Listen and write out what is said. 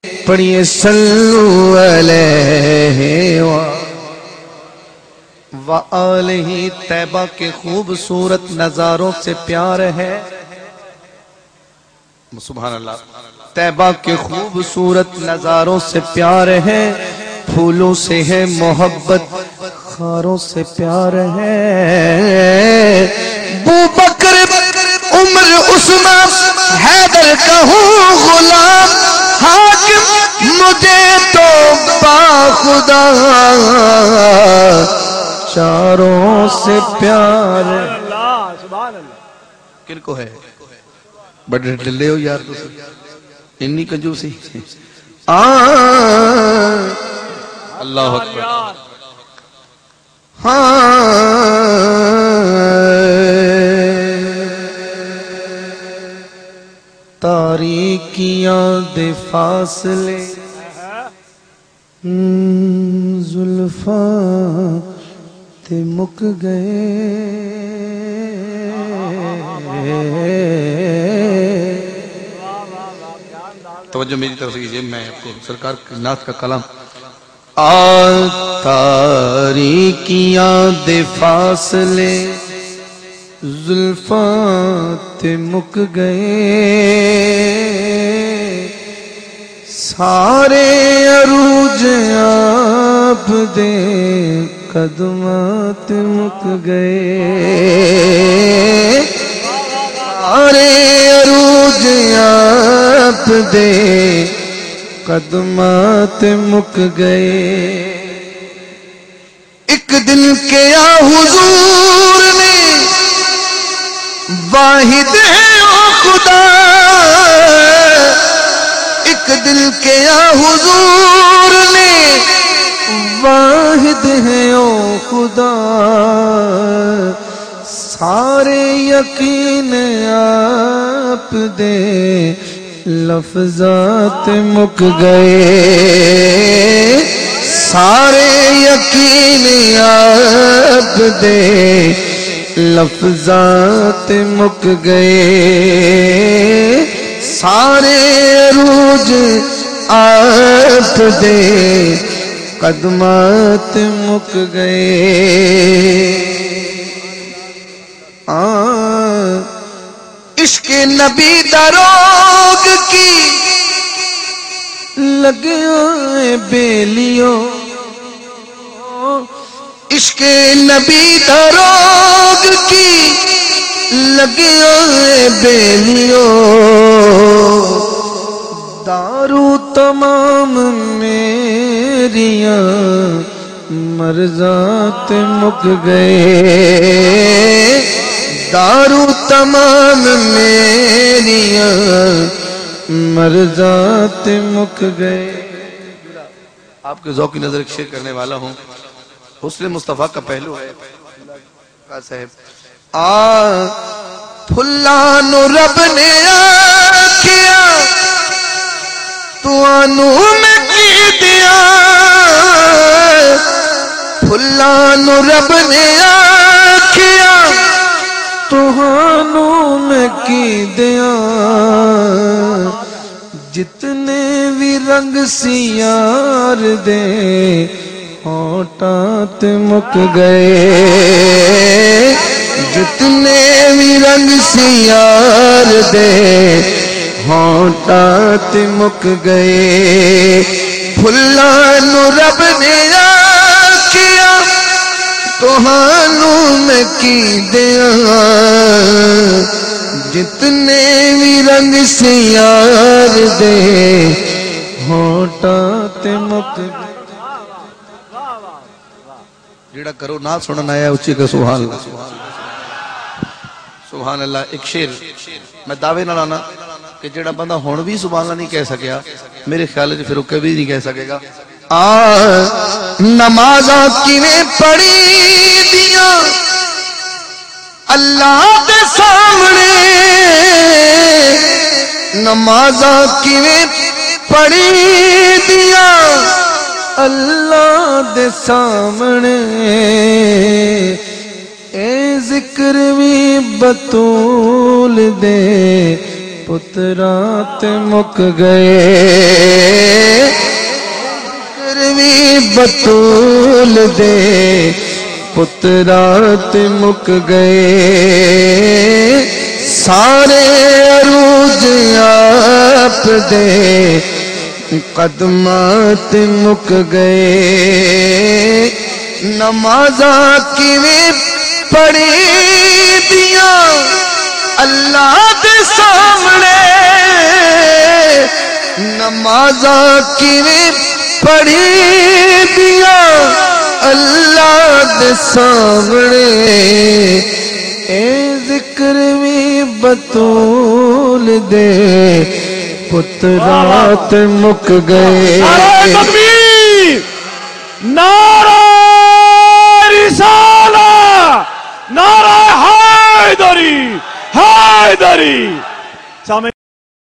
پڑھیے صلو علیہ وآلہ۔ طیبہ کے خوبصورت نظاروں سے پیار ہے، سبحان اللہ، طیبہ کے خوبصورت نظاروں سے پیار ہے، پھولوں سے ہے محبت، خاروں سے پیار ہے۔ ابوبکر عمر عثمان حیدر کا ہوں غلام، حاکم مجھے تو باخدا چاروں سے پیار ہے۔ کن کو ہے؟ بڑے ڈلے ہو یار تو انی کنجوسی۔ اللہ اکبر۔ تاریکیاں دے فاصلے زلفاں تے مک گئے، توجہ میری طرف سے کیجئے، میں آپ کو سرکار کی نعت کا کلام۔ تاریکیاں دے فاصلے زلفاں تے مک گئے، سارے عروج آپ دے قدمات مک گئے، سارے عروج آپ دے قدمات مک گئے۔ ایک دن کیا حضور نے واحد ہے او خدا، ایک دل کیا حضور نے واحد ہے او خدا، سارے یقین آپ دے لفظات مک گئے، سارے یقین آپ دے لفظات مک گئے، سارے عروج آپ دے قدمات مک گئے۔ عشق نبی دروگ کی لگے بیلیوں، عشق نبی دروگ کی لگے بیلیوں، دارو تمام میریاں مرضات مک گئے، دارو تمام میریاں مرضات مک گئے۔ آپ کے ذوق کی نظر ایک شعر کرنے والا ہوں، حسن مصطفیٰ کا پہلو ہے صاحب۔ پھلانو رب نے آکھیا تو آنو میں کی دیا، پھلانو رب نے آکھیا تو آنو میں کی دیا، جتنے بھی رنگ سیار دے ہونٹات مک گئے، جتنے بھی رنگ سیار دے ہونٹات مک گئے، پھلانو رب نے آکھیا توہانو میں کی دیا، جتنے بھی رنگ سیار دے ہونٹات مک گئے۔ جیڑا کرو نہ سننا آیا اچھی کا سبحان اللہ، سبحان اللہ۔ ایک شعر میں دعوے نہ لانا کہ جیڑا بندہ ہون بھی سبحان اللہ نہیں کہہ سکیا، میرے خیال ہے پھر وہ کبھی نہیں کہہ سکے گا۔ نمازاں کیویں پڑھی دیا اللہ دے سامنے، نمازاں کیویں پڑھی دیا اللہ دے سامنے، اے ذکر بھی بطول دے پترات مک گئے، بطول دے پترات مک گئے سارے عروج آپ دے قدمات مک گئے نمازاں کیویں پڑھی دیاں اللہ دے سامنے نمازاں کیویں پڑھی دیاں اللہ دے سامنے اے ذکر بھی بطول دے پترات مک گئے نعرہ تکبیر نعرہ رسالہ نعرہ حیدری حیدری